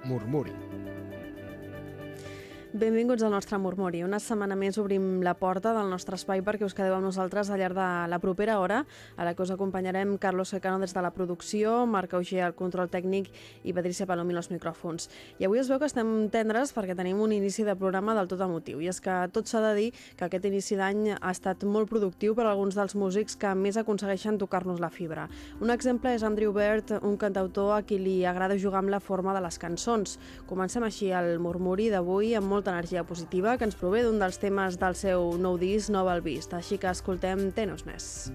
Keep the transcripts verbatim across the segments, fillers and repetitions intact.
Murmuri. Benvinguts al nostre Murmuri. Una setmana més obrim la porta del nostre espai perquè us quedeu amb nosaltres al llarg de la propera hora, a la que us acompanyarem Carlos Secano des de la producció, Marc Auger al control tècnic i Patricia Palomi als micròfons. I avui es veu que estem tendres perquè tenim un inici de programa del tot emotiu. I és que tot s'ha de dir que aquest inici d'any ha estat molt productiu per a alguns dels músics que més aconsegueixen tocar-nos la fibra. Un exemple és Andrew Bird, un cantautor a qui li agrada jugar amb la forma de les cançons. Comencem així el Murmuri d'avui amb molt energia positiva que ens prové d'un dels temes del seu nou disc Novel Beast, així que escoltem Tenosness.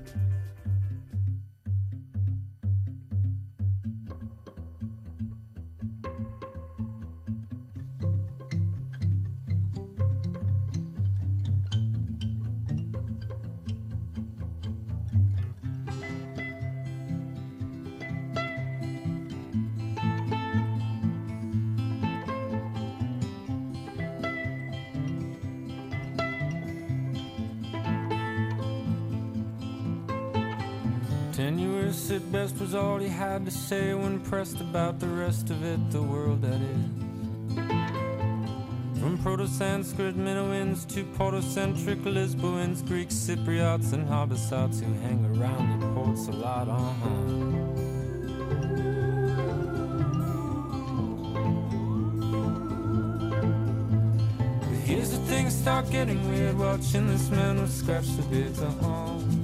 Tenuous at best was all he had to say when pressed about the rest of it, the world that is. From Proto-Sanskrit Minoans to Proto-centric Lisboans, Greek Cypriots and Hobbesites who hang around the ports a lot, uh-huh. But here's the thing, start getting weird, watching this man with scratch the beards, uh-huh.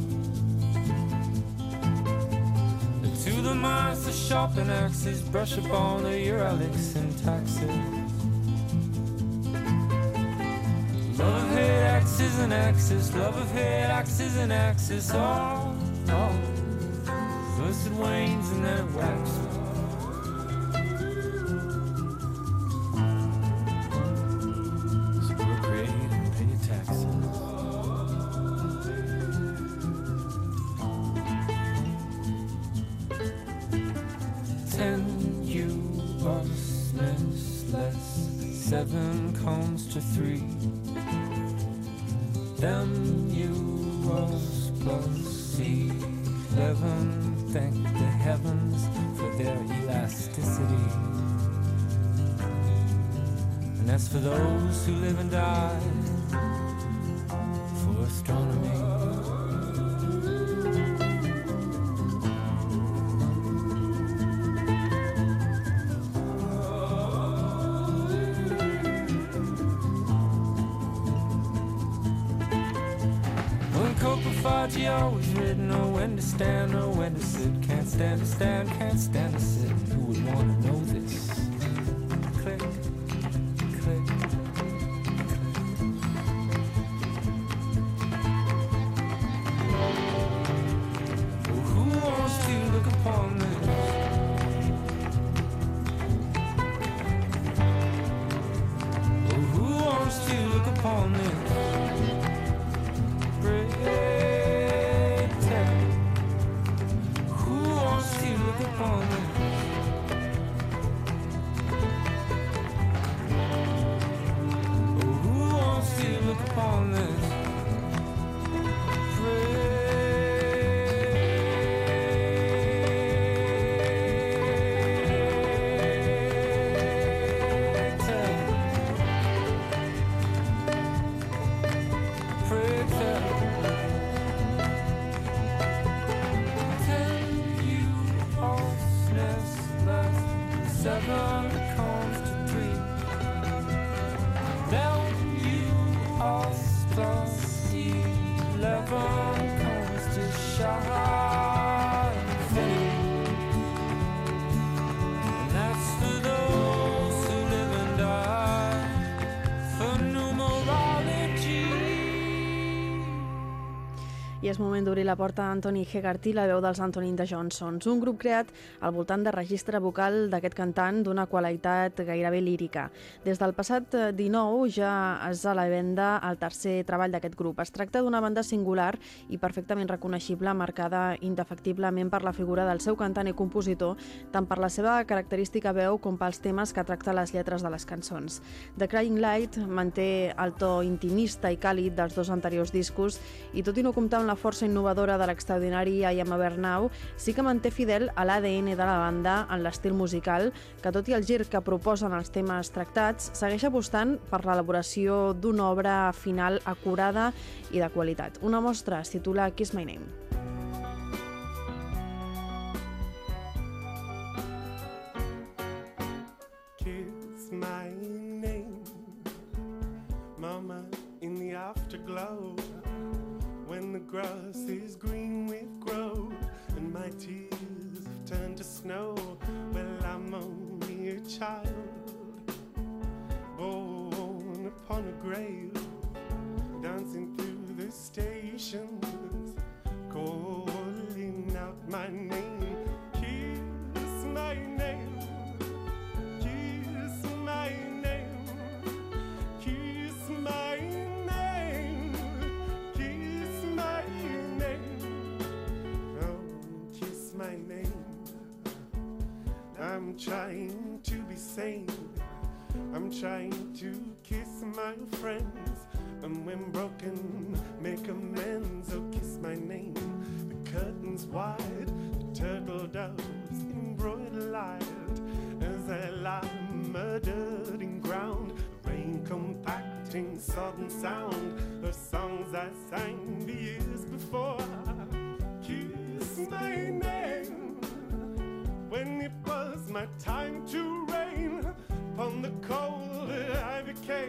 To the minds, the sharpen axes, brush up on the Uralic syntaxes. Love of hate, axes and axes, love of hate, axes and axes, oh, oh. First it wanes and then it waxes. So procreate and pay your taxes. Seven comes to three. Them U S plus eleven. Thank the heavens for their elasticity. And as for those who live and die for astronomy, you always written, know when to stand, know when to sit. Can't stand to stand, can't stand to sit. Who would want to know this? Click, click. Oh, who wants to look upon this? Oh, who wants to look upon this? Break. I és moment d'obrir la porta a Anthony Hegarty, la veu dels Anthony and the Johnsons, un grup creat al voltant de registre vocal d'aquest cantant d'una qualitat gairebé lírica. Des del passat dinou ja és a la venda el tercer treball d'aquest grup. Es tracta d'una banda singular i perfectament reconeixible, marcada indefectiblement per la figura del seu cantant i compositor, tant per la seva característica veu com pels temes que tracta les lletres de les cançons. The Crying Light manté el to intimista i càlid dels dos anteriors discos i, tot i no comptar amb la una força innovadora de l'extraordinari I Am a Bear Now, sí que manté fidel a l'A D N de la banda en l'estil musical, que tot i el gir que proposen els temes tractats, segueix apostant per l'elaboració d'una obra final acurada i de qualitat. Una mostra es titula Kiss My Name. Kiss my name, mama, in the afterglow, when the grass is green with growth and my tears have turned to snow. Well, I'm only a child, born upon a grave, dancing through the stations, calling out my name. Kiss my name, kiss my name, kiss my name, kiss my name, oh, kiss my name. I'm trying to be sane, I'm trying to kiss my friends, and when broken, make amends. Oh, kiss my name. The curtains wide, the turtle doves in broad light, as I lie murdered in ground, the rain compacting sodden sound of songs I sang the years before. Kiss my name, when it was my time to reign upon the cold I became.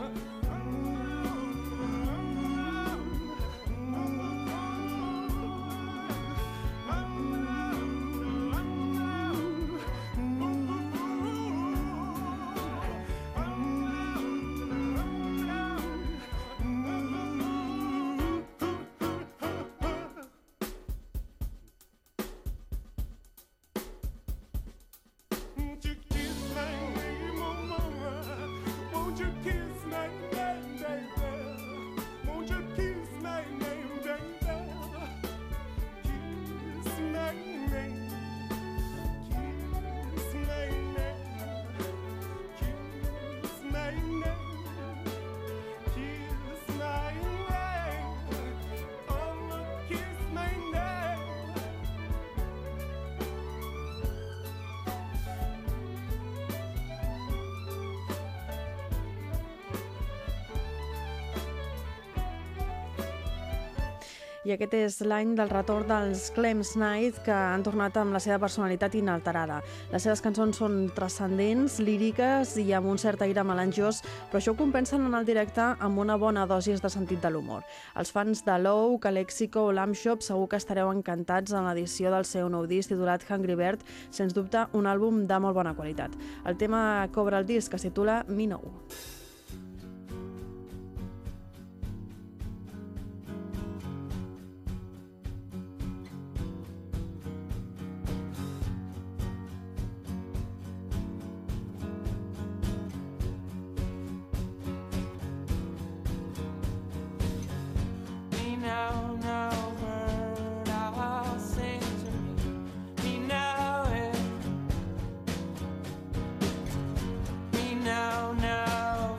I aquest és l'any del retorn dels Clems Knight, que han tornat amb la seva personalitat inalterada. Les seves cançons són transcendents, líriques i amb un cert aire melangiós, però això ho compensen en el directe amb una bona dosis de sentit de l'humor. Els fans de Low, Calexico o Lamb Shop segur que estareu encantats en l'edició del seu nou disc titulat Hungry Bird, sens dubte un àlbum de molt bona qualitat. El tema que obre el disc es titula Me Know. Now, now, bird, I'll sing to me. Me now, eh. Me now, now.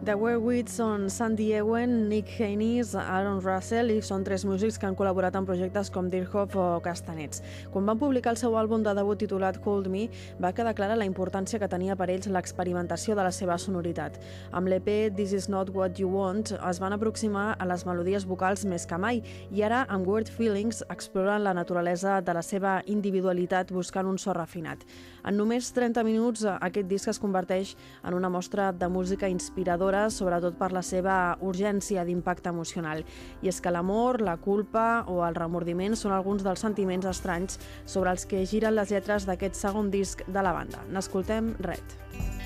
The Werewolves són Sandy Ewen, Nick Haynes, Aaron Russell i són tres músics que han col·laborat en projectes com Deerhoff o Castanets. Quan van publicar el seu àlbum de debut titulat Hold Me, va quedar clara la importància que tenia per ells l'experimentació de la seva sonoritat. Amb l'E P This Is Not What You Want es van aproximar a les melodies vocals més que mai i ara amb Weird Feelings exploren la naturalesa de la seva individualitat buscant un so refinat. En només trenta minuts aquest disc es converteix en una mostra de música inspiradora, sobretot per la seva urgència d'impacte emocional. I és que l'amor, la culpa o el remordiment són alguns dels sentiments estranys sobre els que giren les lletres d'aquest segon disc de la banda. N'escoltem Red.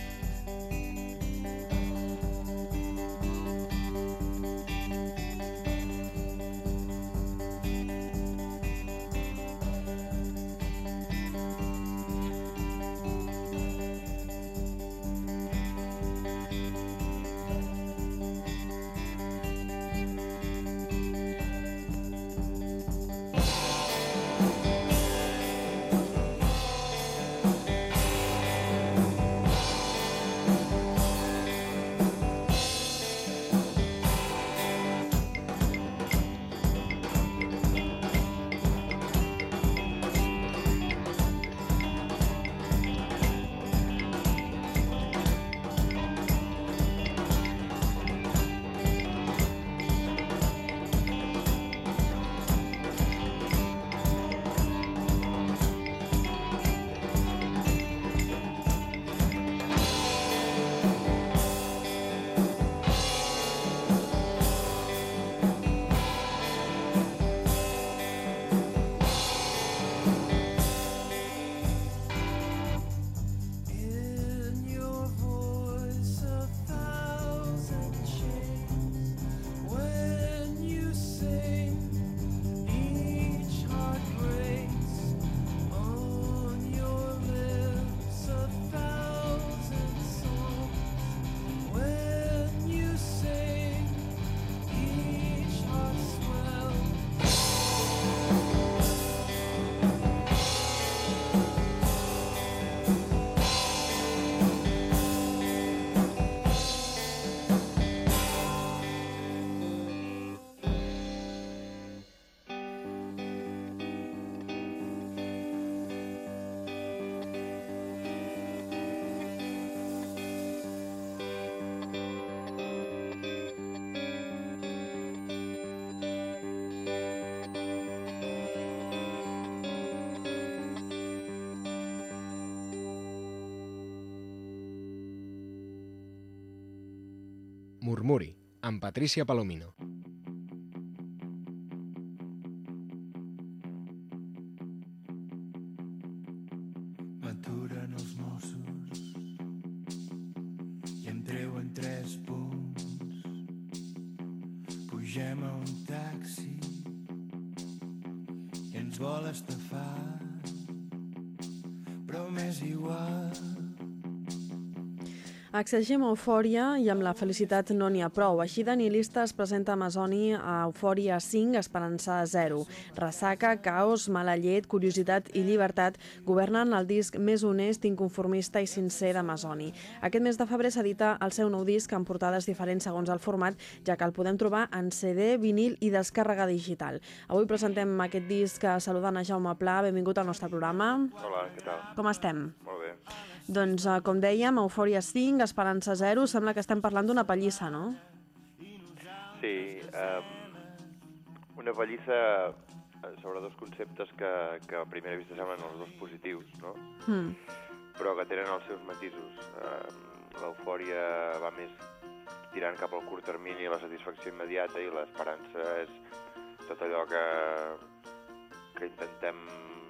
Murmuri, amb Patricia Palomino. M'aturen els Mossos i em treuen tres punts. Pugem a un taxi i ens vol estafar, però m'és igual. Exigim eufòria i amb la felicitat no n'hi ha prou. Així de nihilista es presenta Amazoni a Eufòria cinc, Esperança zero. Ressaca, caos, mala llet, curiositat i llibertat governen el disc més honest, inconformista i sincer d'Amazoni. Aquest mes de febrer s'edita el seu nou disc amb portades diferents segons el format, ja que el podem trobar en C D, vinil i descàrrega digital. Avui presentem aquest disc saludant a Jaume Pla. Benvingut al nostre programa. Hola, què tal? Com estem? Molt bé. Doncs, com dèiem, Eufòria cinc, Esperança zero, sembla que estem parlant d'una pallissa, no? Sí, um, una pallissa sobre dos conceptes que, que a primera vista semblen els dos positius, no? Mm. Però que tenen els seus matisos. Um, L'eufòria va més tirant cap al curt termini, la satisfacció immediata, i l'esperança és tot allò que, que intentem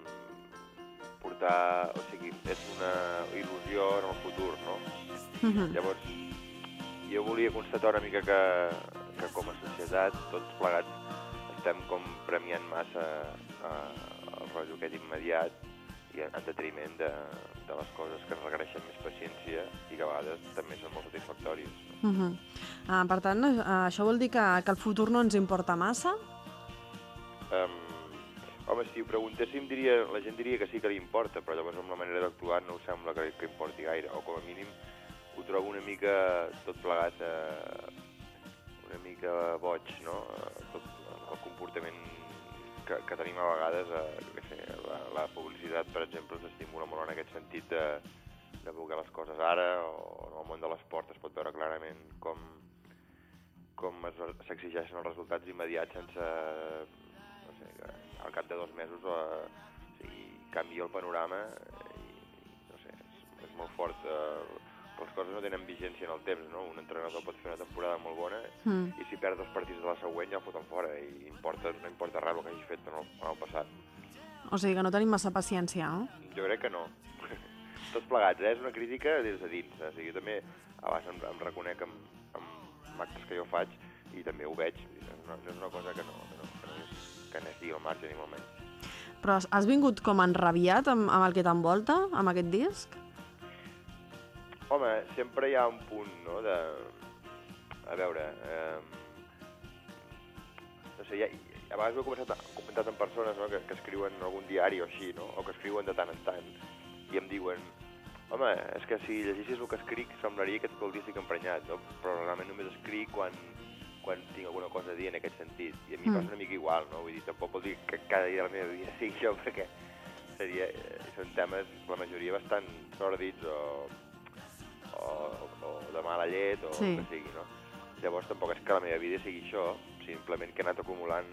portar, o sigui, és una il·lusió en el futur, no? Mm-hmm. Llavors, jo volia constatar una mica que, que com a societat, tots plegats, estem com premiant massa eh, el rotllo aquest immediat i en detriment de, de les coses que requereixen més paciència i que a vegades també són molt satisfactòries. No? Mm-hmm. uh, per tant, uh, això vol dir que, que el futur no ens importa massa? Um, Home, si ho preguntéssim, diria, la gent diria que sí que li importa, però llavors amb la manera d'actuar no us sembla que, que importi gaire, o com a mínim ho trobo una mica tot plegat eh, una mica boig, no? Tot el comportament que, que tenim a vegades, eh, jo què sé, la, la publicitat, per exemple, s'estimula molt en aquest sentit de, de voler les coses ara, o en el món de l'esport es pot veure clarament com, com s'exigeixen els resultats immediats sense, no sé, que al cap de dos mesos eh, o sigui, canvia el panorama i, no sé, és, és molt fort. Eh, les coses no tenen vigència en el temps, no? Un entrenador pot fer una temporada molt bona mm. i si perd dos partits de la següent ja el foten fora i importa, no importa res el que hagi fet en el, en el passat. O sigui que no tenim massa paciència, no? Jo crec que no. Tots plegats, eh? És una crítica des de dins. O sigui, jo també a vegades em, em reconec amb, amb actes que jo faig i també ho veig. No, no és una cosa que no, que no, que no és, que no estigui al marge ni molt menys. Però has vingut com enrabiat amb, amb el que t'envolta, amb aquest disc? Home, sempre hi ha un punt, no?, de... A veure... Eh... No sé, ja, a vegades ho he començat a, comentat amb persones, no?, que, que escriuen en algun diari o així, no?, o que escriuen de tant en tant, i em diuen, home, és que si llegissis el que escric semblaria que tot el dia estic emprenyat, no?, però realment només escric quan, quan tinc alguna cosa a dir en aquest sentit, i a mi mm. passa una mica igual, no?, vull dir, tampoc vol dir que cada dia de la meva vida sigui jo, perquè seria, són temes, la majoria bastant sòrdids o... O, o de mala llet, o sí. El que sigui, no? Llavors tampoc és que la meva vida sigui això, simplement que he anat acumulant,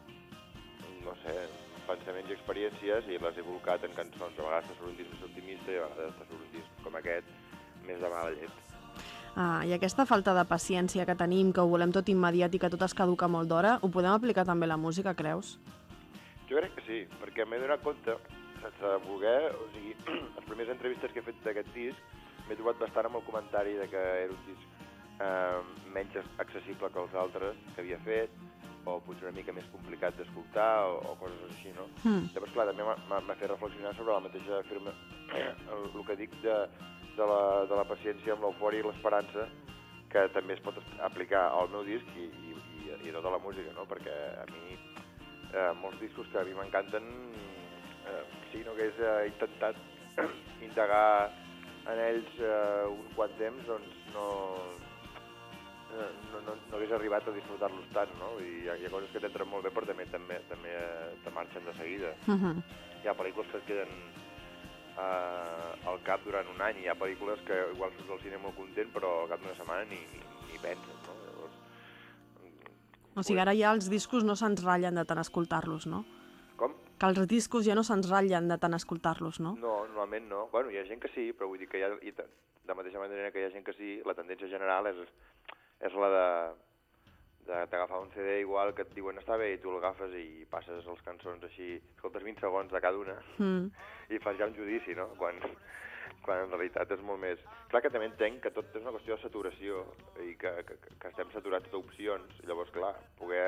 no sé, pensaments i experiències i les he volcat en cançons. A vegades t'ha un disc més optimista i a vegades t'ha un disc com aquest, més de mala llet. Ah, i aquesta falta de paciència que tenim, que ho volem tot immediat i que tot es caduca molt d'hora, ho podem aplicar també a la música, creus? Jo crec que sí, perquè m'he donat compte, sense voler, o sigui, les primeres entrevistes que he fet d'aquest disc, m'he trobat bastant amb el comentari de que era un disc eh, menys accessible que els altres que havia fet, o potser una mica més complicat d'escoltar, o, o coses així, no? Mm. Llavors, clar, també m'ha fet reflexionar sobre la mateixa firma, el, el que dic de, de, la, de la paciència amb l'eufòria i l'esperança, que també es pot aplicar al meu disc i, i, i, i a tota la música, no? Perquè a mi, eh, molts discos que a mi m'encanten, eh, si no hagués eh, intentat indagar en ells eh, un quant temps, doncs no, no, no, no hagués arribat a disfrutar-los tant, no? I hi ha, hi ha coses que t'entren molt bé, però també també, també eh, te marxen de seguida. Uh-huh. Hi ha pel·lícules que et queden eh, al cap durant un any, hi ha pel·lícules que igual surts al cine molt content, però al cap d'una setmana ni, ni, ni penses, no? Llavors, o sigui, ara ja els discos no se'ns ratllen de tant escoltar-los, no? Com? Que els discos ja no se'ns ratllen de tant escoltar-los, no? No, normalment no. Bueno, hi ha gent que sí, però vull dir que hi ha, i de la mateixa manera que hi ha gent que sí, la tendència general és, és la de, de t'agafar un C D igual que et diuen està bé i tu l'agafes i passes les cançons així, escoltes vint segons de cada una mm. i fas ja un judici, no? Quan, quan en realitat és molt més... Clar que també entenc que tot és una qüestió de saturació i que, que, que estem saturats d'opcions, i llavors, clar, poder...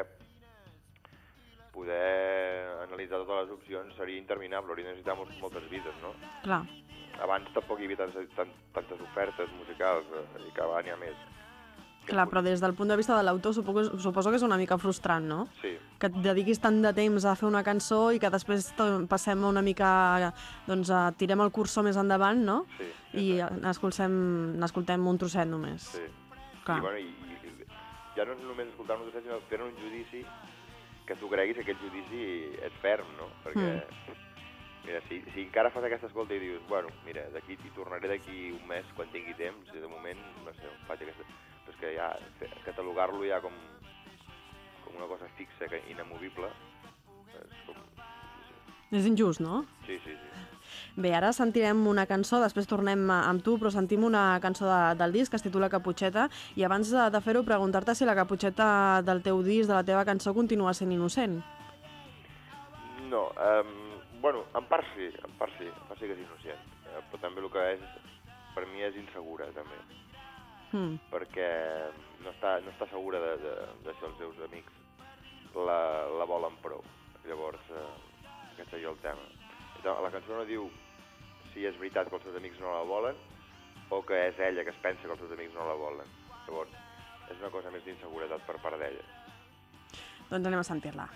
poder analitzar totes les opcions seria interminable, hauria de necessitar moltes vides, no? Clar. Abans tampoc hi havia tantes, tantes ofertes musicals, eh, i que ara n'hi ha més. Clar, però des del punt de vista de l'autor suposo, suposo que és una mica frustrant, no? Sí. Que et dediquis tant de temps a fer una cançó i que després passem una mica, doncs, a, tirem el cursor més endavant, no? Sí. I n'escoltem un trosset només. Sí. Clar. I, bueno, i, i ja no és només escoltar un trosset, sinó fer un judici que tu creguis que aquest judici és ferm, no? Perquè, mm. mira, si, si encara fas aquesta escolta i dius, bueno, mira, d'aquí t'hi tornaré d'aquí un mes quan tingui temps, i de moment, no sé, faig aquesta... Però és que ja, catalogar-lo ja com, com una cosa fixa, que inamovible, és com... Sí, sí. És injust, no? Sí, sí, sí. Bé, ara sentirem una cançó, després tornem amb tu, però sentim una cançó de, del disc que es titula Caputxeta, i abans de, de fer-ho, preguntar-te si la caputxeta del teu disc, de la teva cançó, continua sent innocent. No, um, bueno, en part sí, en part sí, en part sí que és innocent, uh, però també el que és, per mi és insegura, també, mm. perquè no està, no està segura de, de, de si els seus amics la, la volen prou, llavors uh, aquest seria el tema. La cançó no diu si és veritat que els seus amics no la volen o que és ella que es pensa que els seus amics no la volen. Llavors, és una cosa més d'inseguretat per part d'ella. Doncs anem a sentir-la.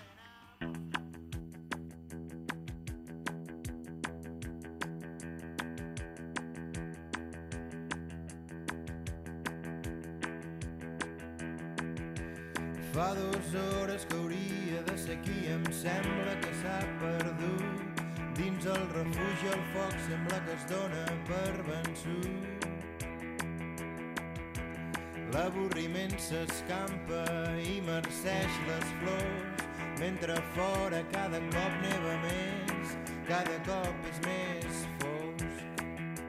Fa dues hores que hauria de ser aquí, em sembla que s'ha perdut. Dins el refugi el foc sembla que es dona per vençut. L'avorriment s'escampa i marceix les flors, mentre fora cada cop neva més, cada cop és més fosc.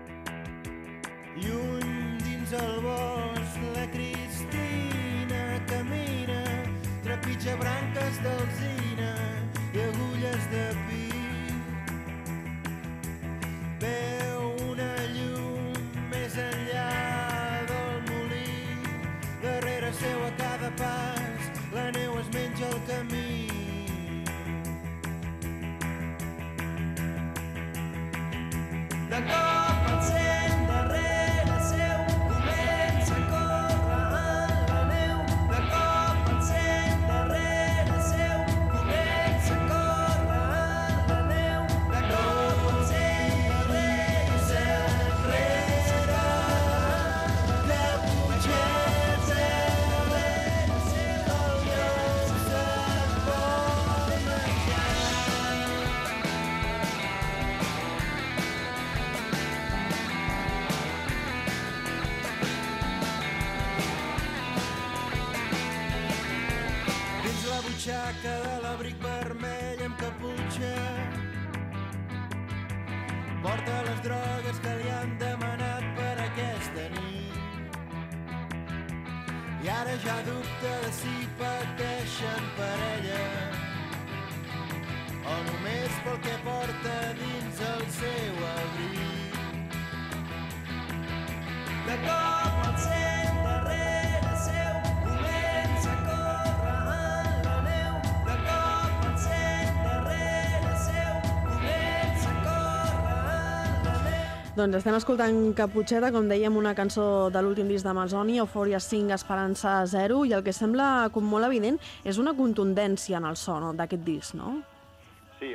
Lluny dins el bosc la Cristina camina, trepitja branques d'alzina i agulles de pi. Veu una llum més enllà del molí, darrere seu a cada pas la neu es menja el camí. De cop el sent darrere seu, comença a córrer en la neu. De cop el sent darrere seu, comença a córrer en la neu. De cop el sent darrere seu, enrere, caputxets darrere seu, el lloc se'n vol menjar. Dins la butxaca de l'abric vermell amb caputxa porta les drogues que li han demanat per aquesta nit. I ara ja dubta de si pateixen per ella o només pel que porta dins el seu abric. De cop el sent darrere seu, comença a córrer en la neu. De cop el sent darrere seu, comença a córrer en la neu. Doncs estem escoltant Caputxeta, com dèiem, una cançó de l'últim disc d'Amazònia, Eufòria cinc, Esperança zero, i el que sembla com molt evident és una contundència en el so, no?, d'aquest disc, no? Sí,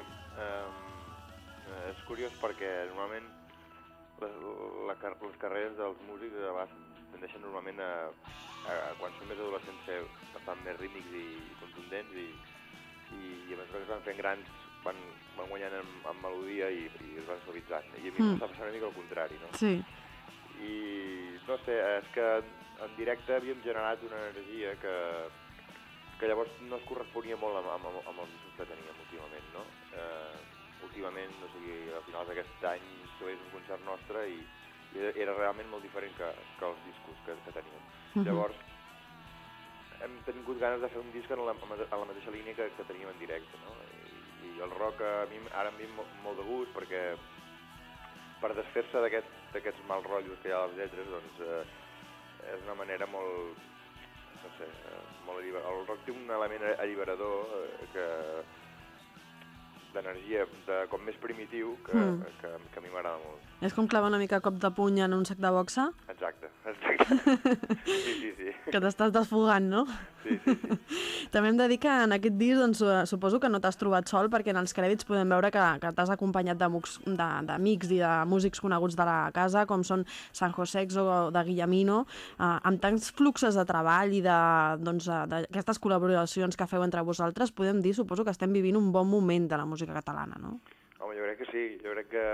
eh, és curiós perquè normalment les, la, les carreres dels músics a vegades tendeixen normalment a, a, a quan són més adolescents ser bastant més rítmics i contundents i, i, i a mesura que es van fent grans van, van guanyant en, en melodia i, i es van suavitzant. I a mi mm. m'està passant una mica al contrari, no? Sí. I no sé, és que en directe havíem generat una energia que, que llavors no es corresponia molt amb, amb, amb els discos que teníem últimament, no? Eh, últimament, o sigui, a finals d'aquest any tu veies un concert nostre i, i era realment molt diferent que, que els discos que, que teníem. Uh -huh. Llavors, hem tingut ganes de fer un disc en la, en la mateixa línia que, que teníem en directe, no? I, i el rock a mi, ara em ve molt, molt de gust perquè per desfer-se d'aquests aquest, mals rotllos que hi ha a les lletres, doncs eh, és una manera molt, no sé, eh, molt alliberador. El rock té un element alliberador eh, que d'energia, de com més primitiu, que, mm. que, que a mi m'agrada molt. És com clavar una mica cop de puny en un sac de boxa? Exacte, exacte. Sí, sí, sí. Que t'estàs desfogant, no? Sí, sí, sí. També hem de dir que en aquest disc, doncs, suposo que no t'has trobat sol, perquè en els crèdits podem veure que, que t'has acompanyat d'amics i de músics coneguts de la casa, com són San Josex o de Guillemino, eh, amb tants fluxes de treball i d'aquestes doncs, col·laboracions que feu entre vosaltres, podem dir, suposo que estem vivint un bon moment de la música catalana, no? Home, jo crec que sí. Jo crec que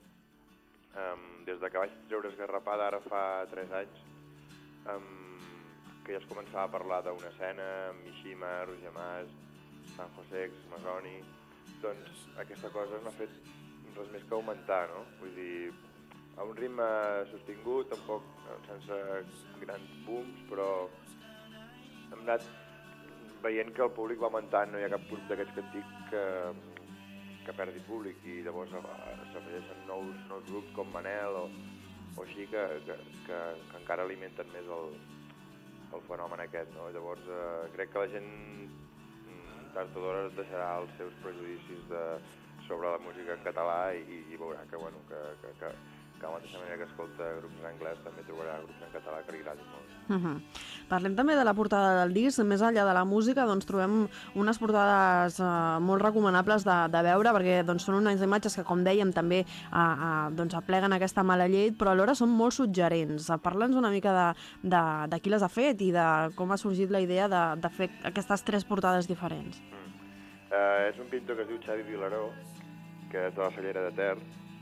um, des de que vaig treure Esgarrapada, ara fa tres anys, um, que ja es començava a parlar d'una escena, amb Mishima, Roger Mas, San Josex, Masoni, doncs aquesta cosa no ha fet res més que augmentar, no? Vull dir, a un ritme sostingut, tampoc sense grans booms, però hem anat veient que el públic va augmentant, no hi ha cap grup d'aquests que et dic que, que perdi públic i llavors s'afegeixen nous, nous grups com Manel o, o així que, que, que, que encara alimenten més el, el fenomen aquest, no? Llavors eh, crec que la gent tard o d'hora deixarà els seus prejudicis de, sobre la música en català i, i veurà que, bueno, que, que, que, que de la mateixa manera que escolta grups en anglès també trobarà grups en català que li agradin molt. Uh -huh. Parlem també de la portada del disc. Més enllà de la música, doncs, trobem unes portades uh, molt recomanables de, de veure, perquè doncs, són unes imatges que, com dèiem, també uh, uh, doncs, apleguen aquesta mala llet, però alhora són molt suggerents. Uh, Parla'ns una mica de, de, de qui les ha fet i de com ha sorgit la idea de, de fer aquestes tres portades diferents. Mm. Uh, és un pintor que es diu Xavi Vilaró, que és de la Cellera de Ter,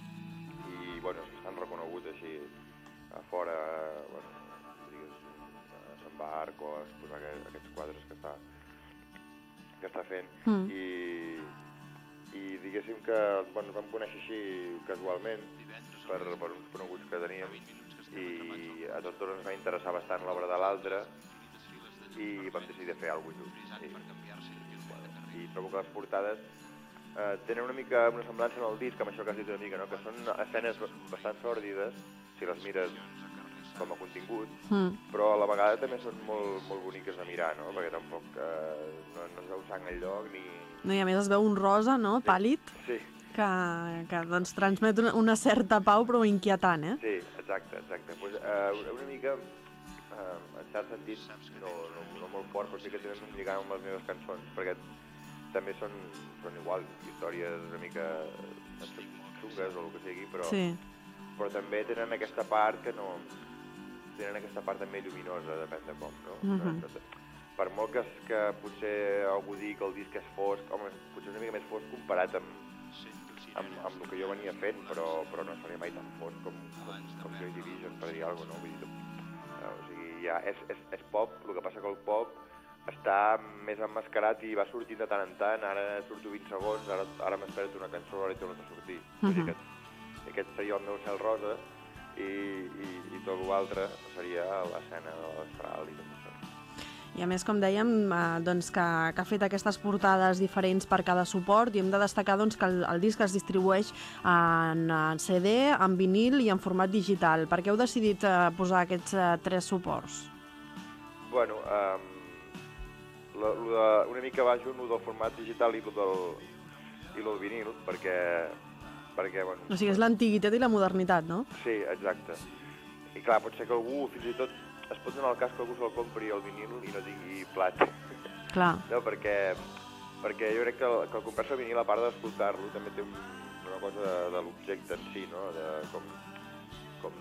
i bueno, és bastant reconegut així a fora, bueno, digues, a Sant Barc o a exposar aquest, aquests quadres que està, que està fent. Mm. I, i diguéssim que bueno, ens vam conèixer així casualment per, per uns coneguts que teníem, i a tots dos ens va interessar bastant l'obra de l'altre i vam decidir fer alguna cosa junts. I, bueno, i trobo que les portades eh, tenen una mica una semblança en el disc, amb això que has dit una mica, no? Que són escenes bastant sòrdides, si les mires com a contingut, Mm. però a la vegada també són molt, molt boniques de mirar, no? Perquè tampoc eh, no, no es veu sang enlloc ni... No, i a més es veu un rosa, no?, pàl·lid, Sí, que, que doncs, transmet una, una certa pau, però inquietant, eh? sí, exacte, exacte. Pues, eh, una mica, eh, en cert sentit, no, no, no molt fort, però sí que tenen un lligam amb les meves cançons, perquè també són, són igual, històries una mica xungues o el que sigui, però, Sí. però també tenen aquesta part que no... tenen aquesta part també lluminosa, depèn de com, no? Mhm. Per molt que, que potser algú digui que el disc és fosc, home, potser és una mica més fosc comparat amb, amb, amb el que jo venia fent, però, però no seria mai tan fosc com, com, com Joy Division, per dir alguna cosa, no? Vull dir, eh, o sigui, ja és, és, és pop, el que passa que el pop està més emmascarat i va sortint de tant en tant, ara surto vint segons, ara, ara m'espera't una cançó, ara hi tornes a sortir. Uh -huh. aquest, aquest seria el meu cel rosa i, i, i tot l'altre seria l'escena de l'astral i tot això. I a més, com dèiem, eh, doncs que, que ha fet aquestes portades diferents per cada suport, i hem de destacar doncs, que el, el disc es distribueix en, en C D, en vinil i en format digital. Per què heu decidit eh, posar aquests eh, tres suports? Bueno, um, la, la, una mica va junt el del format digital i el del, i el del vinil, perquè, perquè bueno... O sigui, és l'antiguitat i la modernitat, no? Sí, exacte. I clar, pot ser que algú, fins i tot, es pot donar el cas que algú se'l compri el vinil i no tingui plat. Clar. No, perquè, perquè jo crec que el, que el comprar-se el vinil, a part d'escoltar-lo, també té un, una cosa de, de l'objecte en si, no? De com, com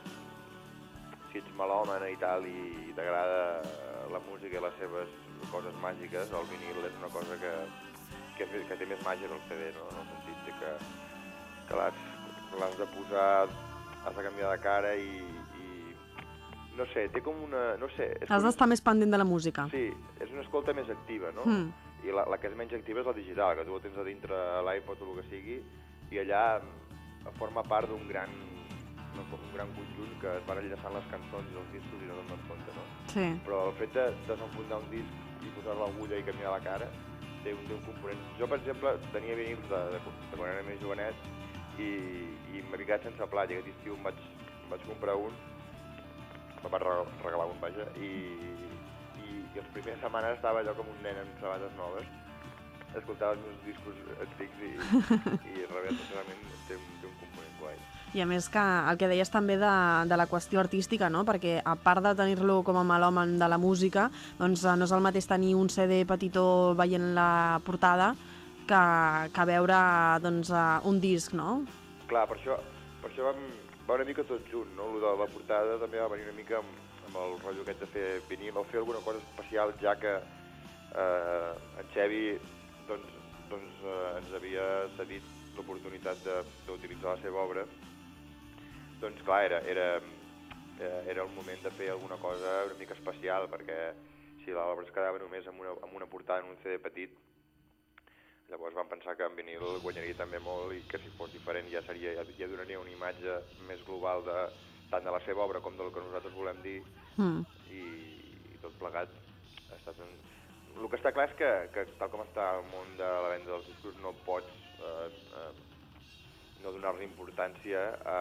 si ets melòmana i tal i t'agrada la música i les seves coses màgiques, el vinil és una cosa que, que, que té més màgia que el C D, no? En el sentit de que, que l'has de posar, has de canviar de cara i, i no sé, té com una... No sé, és Has com... d'estar més pendent de la música. Sí, és una escolta més activa, no? Mm. I la, la que és menys activa és la digital, que tu ho tens a dintre l'iPod o el que sigui, i allà forma part d'un gran, no, com un gran conjunt que es van enllaçant les cançons i els discos i no dones compte, no? Sí. Però el fet de desenfundar un disc i posar l'agulla i canviar la cara té un, té un component. Jo, per exemple, tenia vinils de, de, de quan era més jovenet i, i m'he quedat sense plat, i aquest estiu em vaig, em vaig comprar un, em va regalar un, vaja, i, i, i les primeres setmanes estava allò com un nen amb sabates noves, escoltava els meus discos antics i, i realment té un, té un component guai. I a més que el que deies també de, de la qüestió artística, no? Perquè a part de tenir-lo com a melòman de la música, doncs no és el mateix tenir un C D petitó veient la portada que, que veure doncs, un disc, no? Clar, per això, per això vam, va una mica tot junt, no? Lo de la portada també va venir una mica amb, amb el rotllo aquest de fer vinil, o fer alguna cosa especial, ja que eh, en Xevi doncs, doncs, eh, ens havia cedit l'oportunitat d'utilitzar la seva obra. Doncs clar, era, era, era el moment de fer alguna cosa una mica especial, perquè si l'obra es quedava només amb una, amb una portada en un C D petit, llavors vam pensar que en vinil guanyaria també molt i que si fos diferent ja, seria, ja, ja donaria una imatge més global de, tant de la seva obra com del que nosaltres volem dir, Mm. i, i tot plegat ha estat un... El que està clar és que, que tal com està el món de la venda dels discos no pots eh, eh, no donar-li importància a,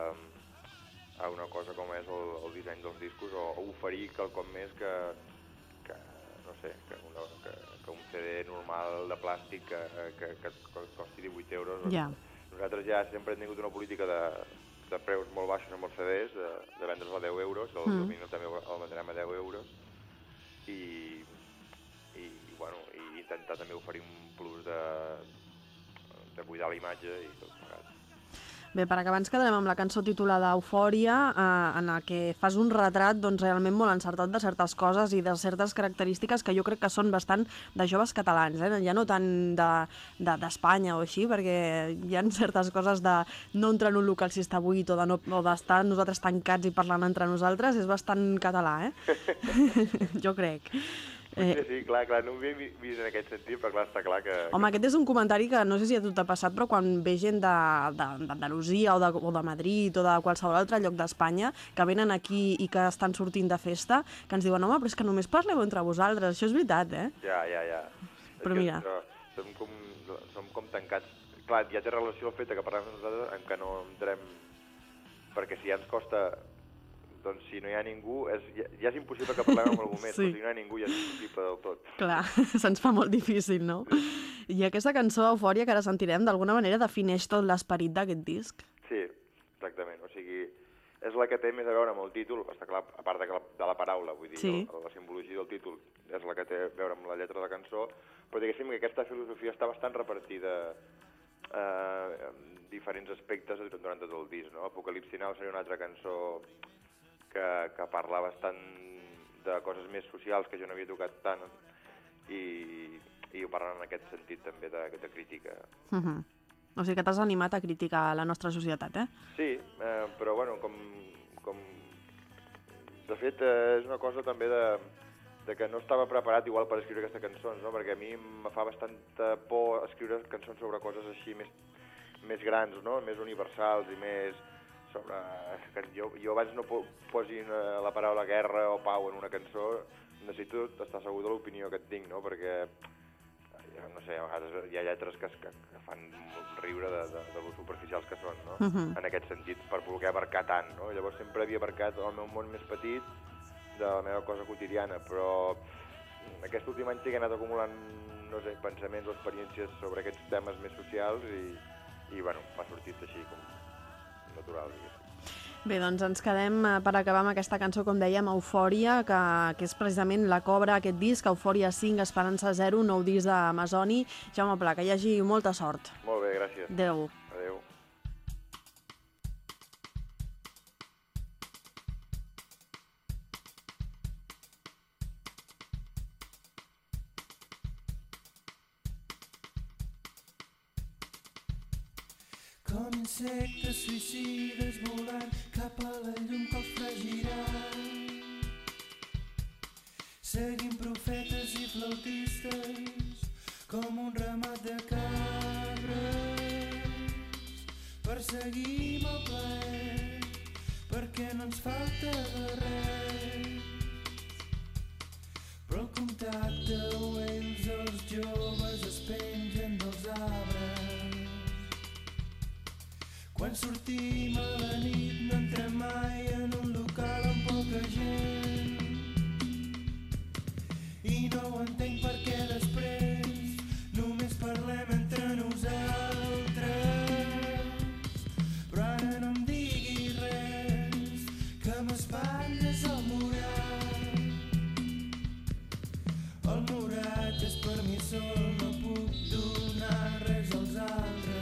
a una cosa com és el, el disseny dels discos, o, o oferir quelcom més que, que no sé, que, una, que, que un C D normal de plàstic que, que, que costi divuit euros. Ja. Nosaltres ja sempre hem tingut una política de, de preus molt baixos amb els C Ds, de, de vendre's a deu euros, el, mm. el vinil també el vendrem a deu euros, i, i, bueno, i intentar també oferir un plus de, de cuidar la imatge i tot plegat. Bé, per acabar ens quedarem amb la cançó titulada Eufòria, eh, en la que fas un retrat doncs, realment molt encertat de certes coses i de certes característiques que jo crec que són bastant de joves catalans, eh? Ja no tant d'Espanya de, de, o així, perquè hi ha certes coses de no entrar en un local si està buit o d'estar de no, de nosaltres tancats i parlant entre nosaltres, és bastant català, eh? Jo crec. Eh... Sí, sí, clar, clar, no ho havia vist en aquest sentit, però clar, està clar que... Home, aquest és un comentari que no sé si a tu t'ha passat, però quan ve gent d'Andalusia o, de, o de Madrid o de qualsevol altre lloc d'Espanya que venen aquí i que estan sortint de festa, que ens diuen, home, però és que només parleu entre vosaltres, això és veritat, eh? Ja, ja, ja. Però és mira... Que, però som, com, som com tancats. Clar, ja té relació el fet que parlem amb nosaltres en què no entrem... Perquè si ja ens costa... Doncs si no hi ha ningú, és, ja, ja és impossible que parlem amb algú més, sí. Però si no hi ha ningú ja és impossible del tot. Clar, se'ns fa molt difícil, no? Sí. I aquesta cançó, Eufòria, que ara sentirem, d'alguna manera defineix tot l'esperit d'aquest disc. Sí, exactament. O sigui, és la que té més a veure amb el títol, està clar, a part de la, de la paraula, vull dir, sí. la, la simbologia del títol és la que té a veure amb la lletra de la cançó, però diguéssim que aquesta filosofia està bastant repartida eh, en diferents aspectes durant tot el disc, no? Apocalipsi Now seria una altra cançó que, que parla bastant de coses més socials que jo no havia tocat tant i, i ho parlen en aquest sentit també de, de crítica. Uh-huh. O sigui que t'has animat a criticar la nostra societat, eh? Sí, eh, però bueno, com, com... De fet, eh, és una cosa també de, de que no estava preparat igual per escriure aquestes cançons, no? Perquè a mi em fa bastanta por escriure cançons sobre coses així més, més grans, no? Més universals i més... sobre... Que jo, jo abans no posi la paraula guerra o pau en una cançó, necessito estar segur de l'opinió que et tinc, no? Perquè, no sé, a vegades hi ha lletres que, que, que fan riure de, de, de lo superficials que són, no? Uh-huh. En aquest sentit, per voler abarcar tant, no? Llavors sempre havia abarcat el meu món més petit de la meva cosa quotidiana, però aquest últim any sí que he anat acumulant, no sé, pensaments o experiències sobre aquests temes més socials i, i bueno, m'ha sortit així com natural, diguéssim. Bé, doncs ens quedem per acabar amb aquesta cançó, com dèiem, Eufòria, que, que és precisament la que obre aquest disc, Eufòria cinc, Esperança zero, nou disc d'Amazoni. Jaume Pla, que hi hagi molta sort. Molt bé, gràcies. Adéu. Adéu. Com insectes suïcides volant cap a la llum que els fregirà. Seguim profetes i flautistes com un ramat de cabres. Perseguim el plaer perquè no ens falta de res. Però el contacte o ells, els joves, es pengen dels arbres. Quan sortim a la nit no entrem mai en un local amb poca gent. I no ho entenc perquè després només parlem entre nosaltres. Però ara no em diguis res, que m'espatlles el morat. El morat és per mi sol, no puc donar res als altres.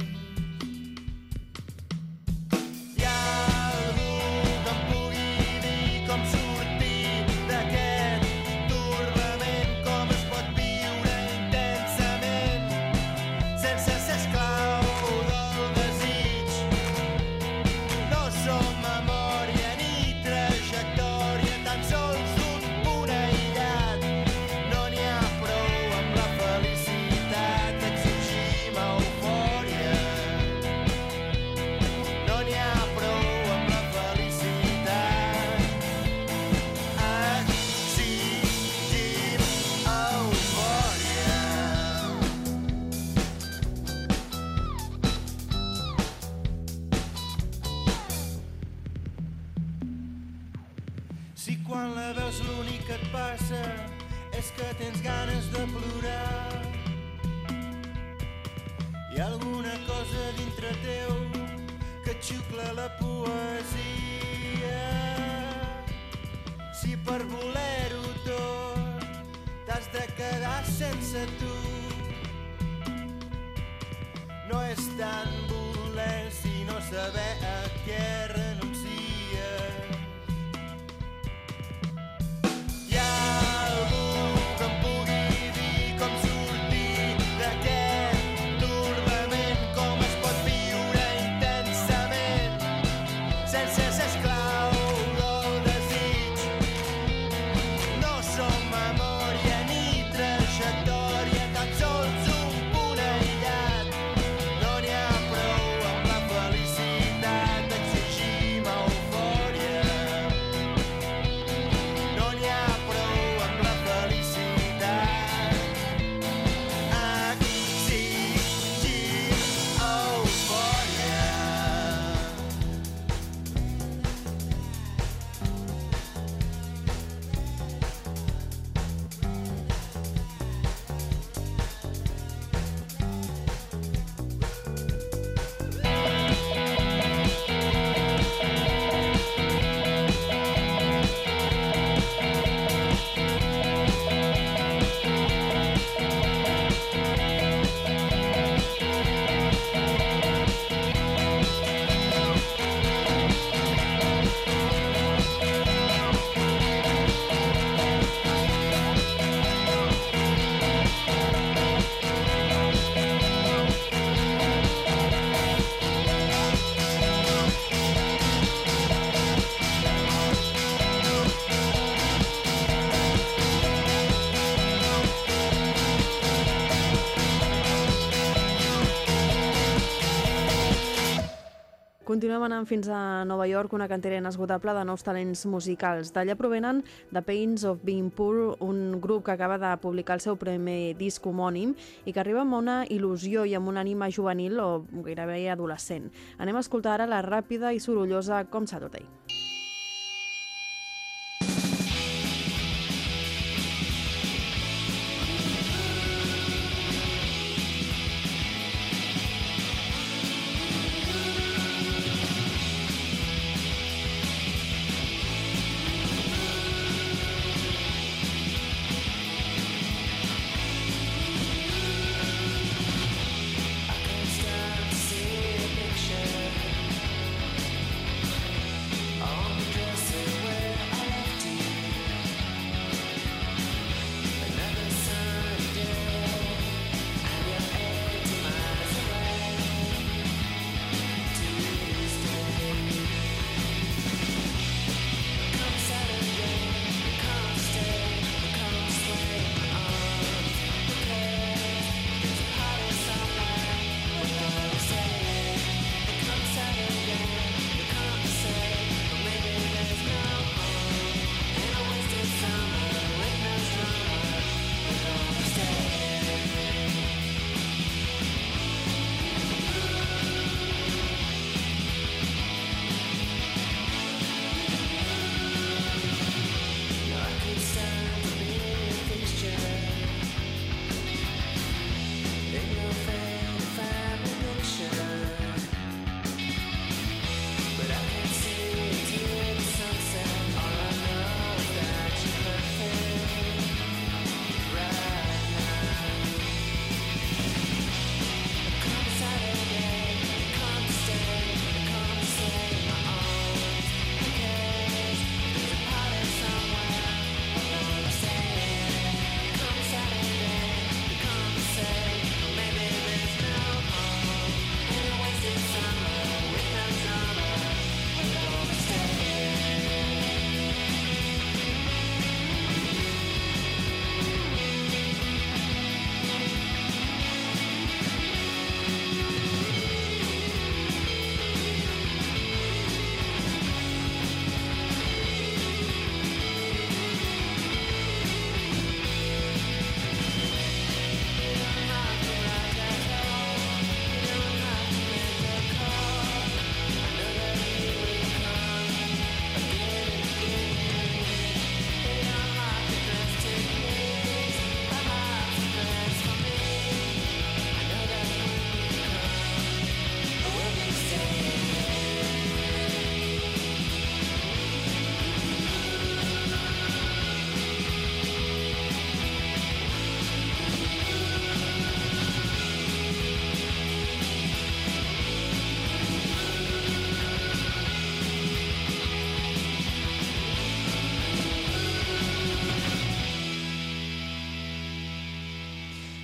Si quan la veus l'únic que et passa és que tens ganes de plorar, hi ha alguna cosa dintre teu que xucla la poesia. Si per voler-ho tot t'has de quedar sense tu, no és tan voler sinó saber a què renuncies. Hi ha algú que em pugui dir com sortir d'aquest turbament, com es pot viure intensament sense ser esclau del desig. No som memòria ni trajectòria, tan sols un punt aïllat. No n'hi ha prou amb la felicitat, exigim eufòria. No n'hi ha prou amb la felicitat, exigim eufòria. Continuem anant fins a Nova York, una cantera inesgotable de nous talents musicals. D'allà provenen The Pains of Being Poor, un grup que acaba de publicar el seu primer disc homònim i que arriba amb una il·lusió i amb una ànima juvenil o gairebé adolescent. Anem a escoltar ara la ràpida i sorollosa Com Saturday.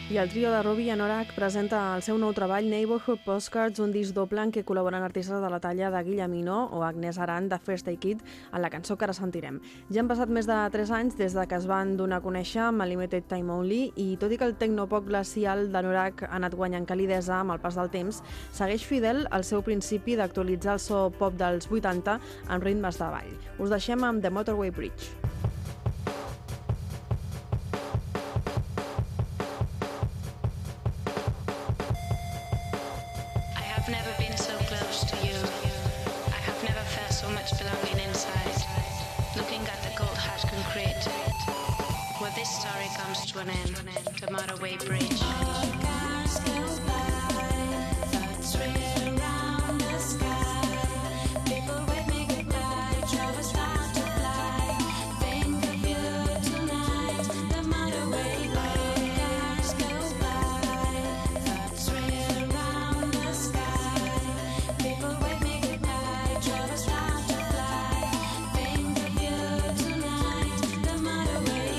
I el trio de Ruby Anorak presenta el seu nou treball Neighborhood Postcards, un disc doble en què col·laboren artistes de la talla de Guillemino o Agnès Aran de First Aid Kit en la cançó que ara sentirem. Ja han passat més de tres anys des de que es van donar a conèixer amb el Limited Time Only i tot i que el tecnopop glacial d'Anorak ha anat guanyant calidesa amb el pas del temps, segueix fidel al seu principi d'actualitzar el so pop dels vuitanta amb ritmes de ball. Us deixem amb The Motorway Bridge. Never been so close to you. I have never felt so much belonging inside. Looking at the cold hard concrete, where this story comes to an end, the Motorway Bridge. Cars go by, thoughts rain around the sky. People with me goodbye, travel start to fly. Think of you tonight, the Motorway Bridge. Cars go by, thoughts rain around the sky. People with me goodbye, travel start to fly. Think of you tonight, the Motorway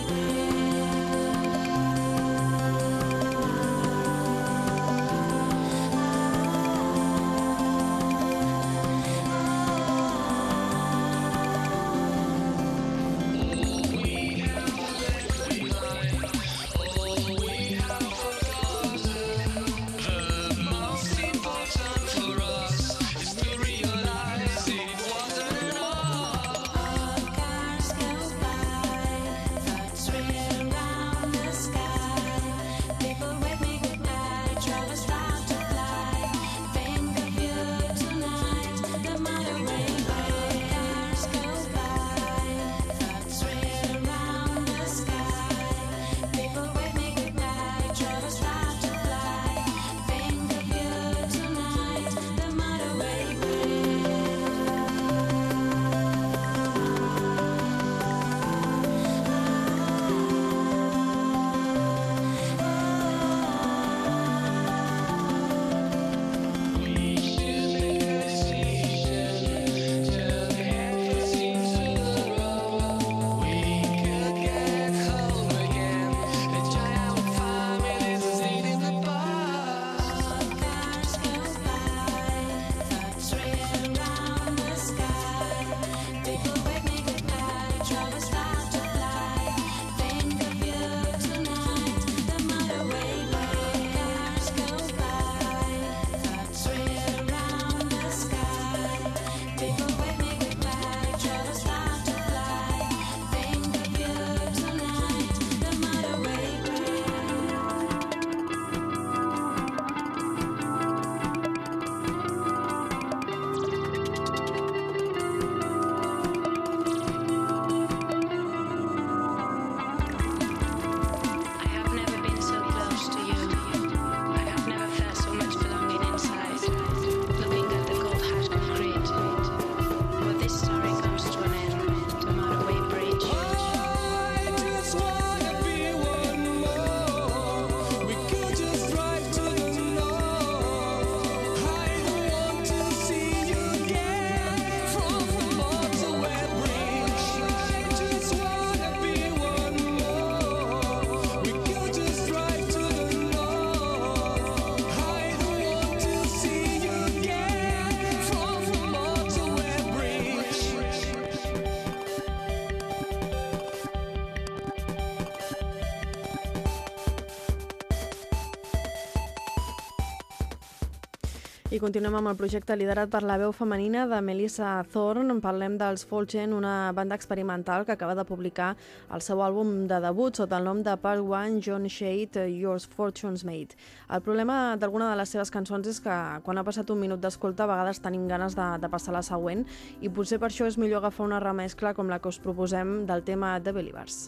I continuem amb el projecte liderat per la veu femenina de Melissa Thorne. Parlem dels Folgen, una banda experimental que acaba de publicar el seu àlbum de debut sota el nom de Part One, John Shade, Your Fortune's Made. El problema d'alguna de les seves cançons és que quan ha passat un minut d'escolta a vegades tenim ganes de, de passar la següent i potser per això és millor agafar una remescla com la que us proposem del tema The Believers.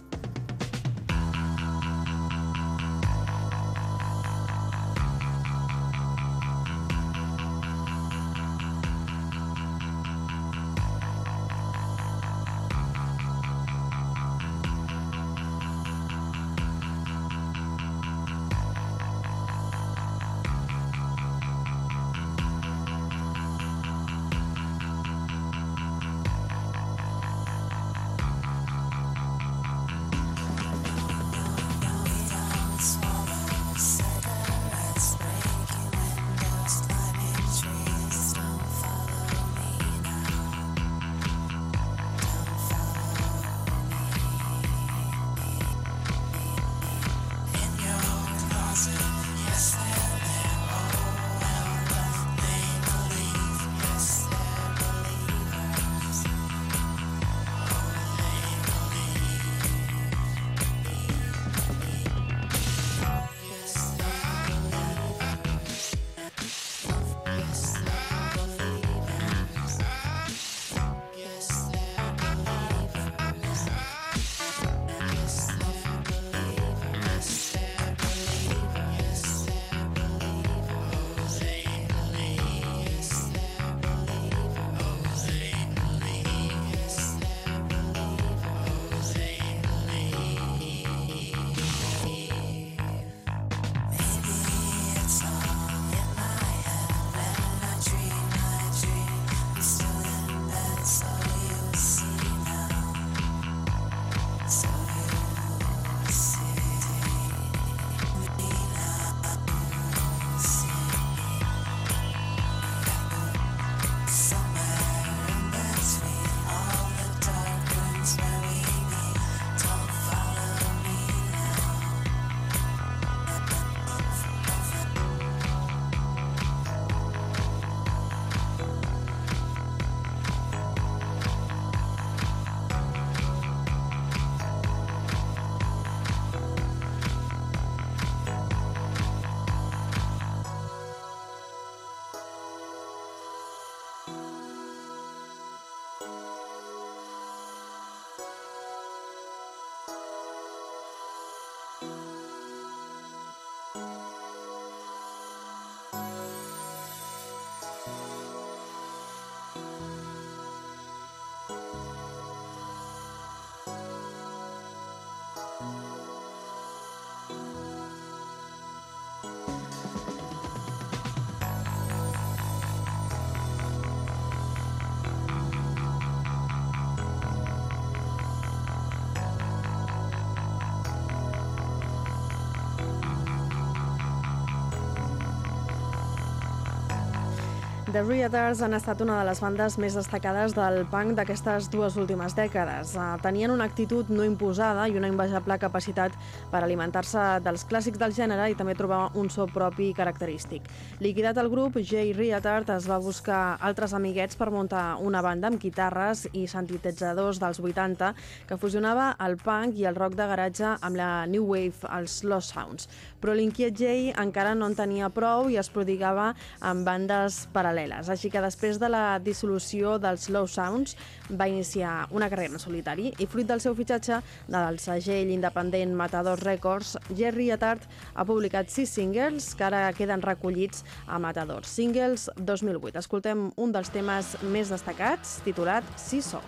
The Reaters han estat una de les bandes més destacades del punk d'aquestes dues últimes dècades. Uh, tenien una actitud no imposada i una invejable capacitat per alimentar-se dels clàssics del gènere i també trobar un so propi i característic. Liquidat el grup, Jay Reatard es va buscar altres amiguets per muntar una banda amb guitarres i sintetitzadors dels vuitanta que fusionava el punk i el rock de garatge amb la new wave, els Lost Sounds. Però l'inquiet Jay encara no en tenia prou i es prodigava amb bandes paral·leles. Així que després de la dissolució dels Slow Sounds va iniciar una carrera en solitari i fruit del seu fitxatge del segell independent Matador Records, Jay Reatard ha publicat sis singles que ara queden recollits a Matador. Singles dos mil vuit. Escoltem un dels temes més destacats, titulat Seesaw.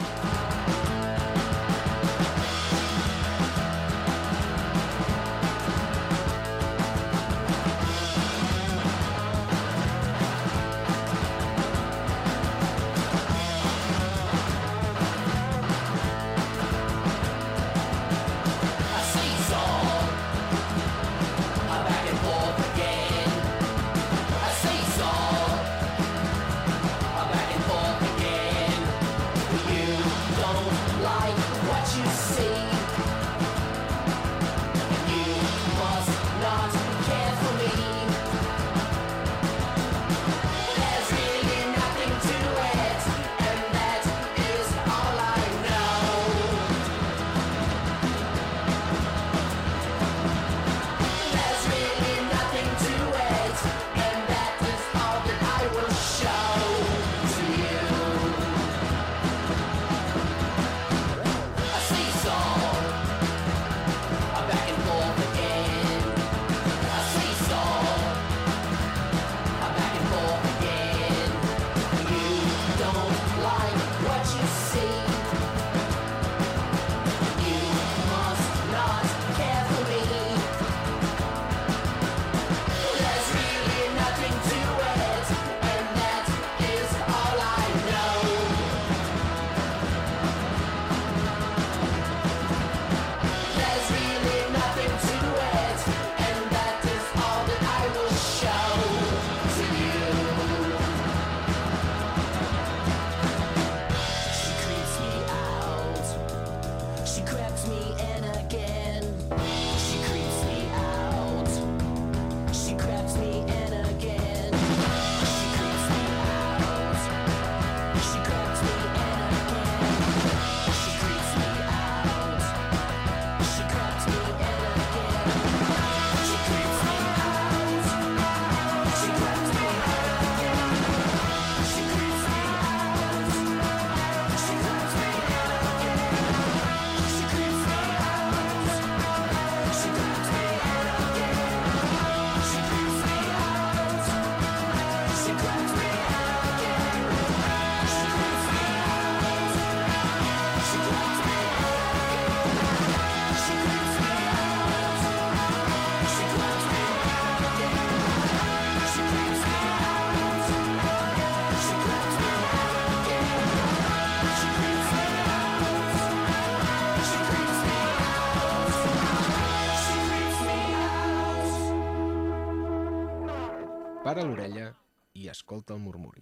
Para l'orella i escolta el murmuri.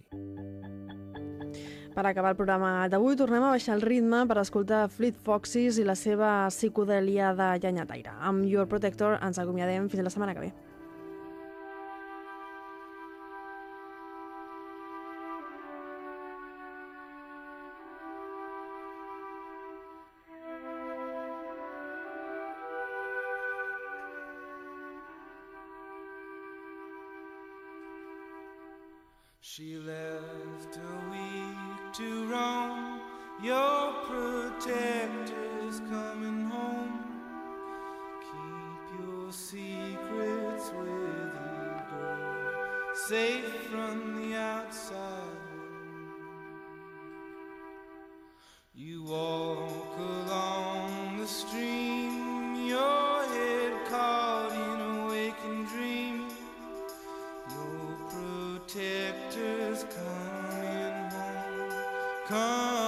Per acabar el programa d'avui tornem a baixar el ritme per escoltar Fleet Foxes i la seva psicodèlia de llenyataire. Amb Your Protector ens acomiadem fins la setmana que ve. She left a week to roam. Your protector's coming home. Keep your secrets with you, girl, safe from the outside. You walk along the stream, your head caught in a waking dream. Your protector's coming home. Come